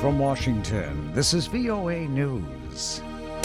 From Washington, this is VOA News.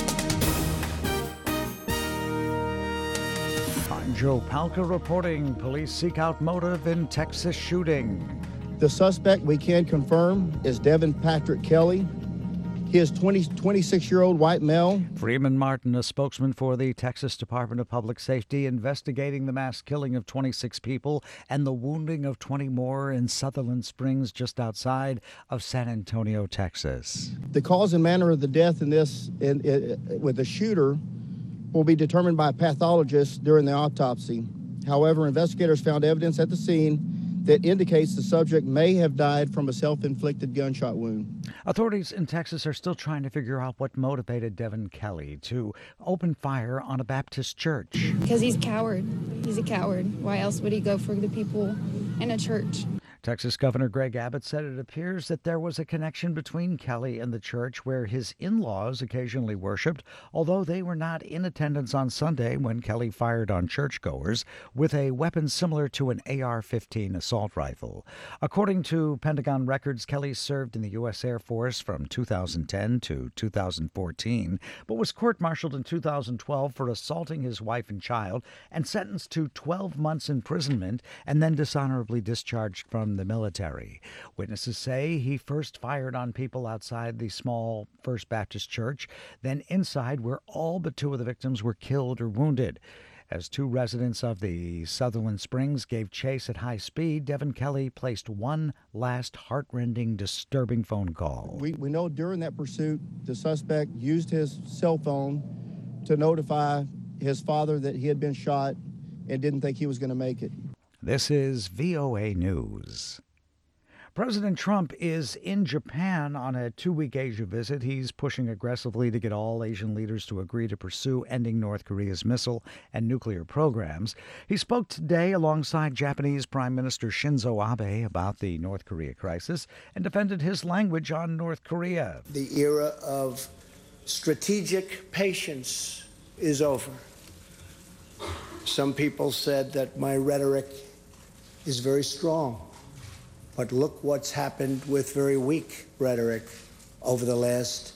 I'm Joe Palca reporting police seek out motive in Texas shooting. The suspect we can confirm is Devin Patrick Kelly. He is 26-year-old white male. Freeman Martin, a spokesman for the Texas Department of Public Safety, investigating the mass killing of 26 people and the wounding of 20 more in Sutherland Springs, just outside of San Antonio, Texas. The cause and manner of the death in this with the shooter will be determined by a pathologist during the autopsy. However, investigators found evidence at the scene that indicates the subject may have died from a self-inflicted gunshot wound. Authorities in Texas are still trying to figure out what motivated Devin Kelly to open fire on a Baptist church. Because he's a coward. He's a coward. Why else would he go for the people in a church? Texas Governor Greg Abbott said it appears that there was a connection between Kelly and the church where his in-laws occasionally worshiped, although they were not in attendance on Sunday when Kelly fired on churchgoers with a weapon similar to an AR-15 assault rifle. According to Pentagon records, Kelly served in the U.S. Air Force from 2010 to 2014, but was court-martialed in 2012 for assaulting his wife and child and sentenced to 12 months imprisonment and then dishonorably discharged from the military. Witnesses say he first fired on people outside the small First Baptist Church, then inside, where all but two of the victims were killed or wounded. As two residents of the Sutherland Springs gave chase at high speed, Devin Kelly placed one last heart-rending, disturbing phone call. We know during that pursuit, the suspect used his cell phone to notify his father that he had been shot and didn't think he was going to make it. This is VOA News. President Trump is in Japan on a 2-week Asia visit. He's pushing aggressively to get all Asian leaders to agree to pursue ending North Korea's missile and nuclear programs. He spoke today alongside Japanese Prime Minister Shinzo Abe about the North Korea crisis and defended his language on North Korea. The era of strategic patience is over. Some people said that my rhetoric is very strong, but look what's happened with very weak rhetoric over the last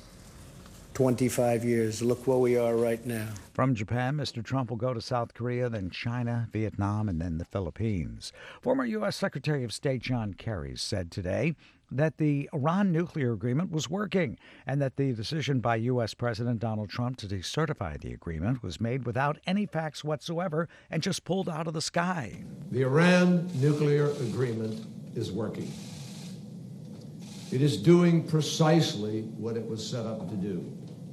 25 years. Look where we are right now. From Japan, Mr. Trump will go to South Korea, then China, Vietnam, and then the Philippines. Former U.S. Secretary of State John Kerry said today that the Iran nuclear agreement was working and that the decision by U.S. President Donald Trump to decertify the agreement was made without any facts whatsoever and just pulled out of the sky. The Iran nuclear agreement is working. It is doing precisely what it was set up to do.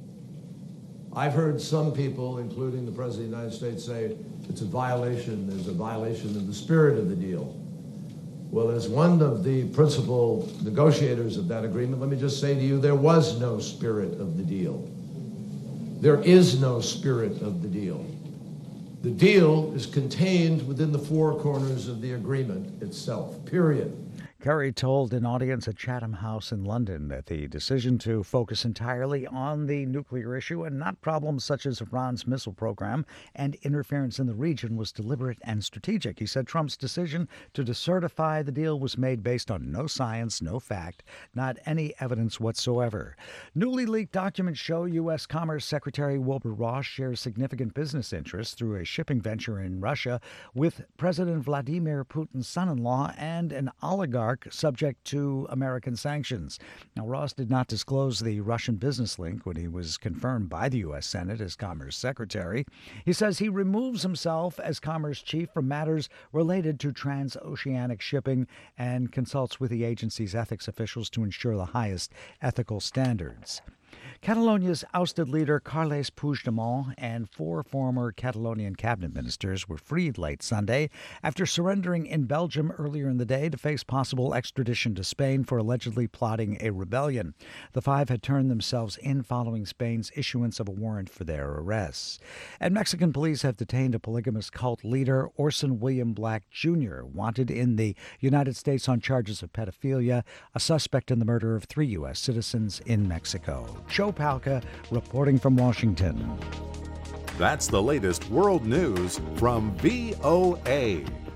I've heard some people, including the President of the United States, say it's a violation, there's a violation of the spirit of the deal. Well, as one of the principal negotiators of that agreement, let me just say to you, there was no spirit of the deal. There is no spirit of the deal. The deal is contained within the four corners of the agreement itself, period. Kerry told an audience at Chatham House in London that the decision to focus entirely on the nuclear issue and not problems such as Iran's missile program and interference in the region was deliberate and strategic. He said Trump's decision to decertify the deal was made based on no science, no fact, not any evidence whatsoever. Newly leaked documents show U.S. Commerce Secretary Wilbur Ross shares significant business interests through a shipping venture in Russia with President Vladimir Putin's son-in-law and an oligarch subject to American sanctions. Now, Ross did not disclose the Russian business link when he was confirmed by the U.S. Senate as Commerce Secretary. He says he removes himself as Commerce Chief from matters related to transoceanic shipping and consults with the agency's ethics officials to ensure the highest ethical standards. Catalonia's ousted leader Carles Puigdemont and 4 former Catalonian cabinet ministers were freed late Sunday after surrendering in Belgium earlier in the day to face possible extradition to Spain for allegedly plotting a rebellion. The 5 had turned themselves in following Spain's issuance of a warrant for their arrests. And Mexican police have detained a polygamous cult leader, Orson William Black Jr., wanted in the United States on charges of pedophilia, a suspect in the murder of 3 U.S. citizens in Mexico. Joe Palca reporting from Washington. That's the latest world news from VOA.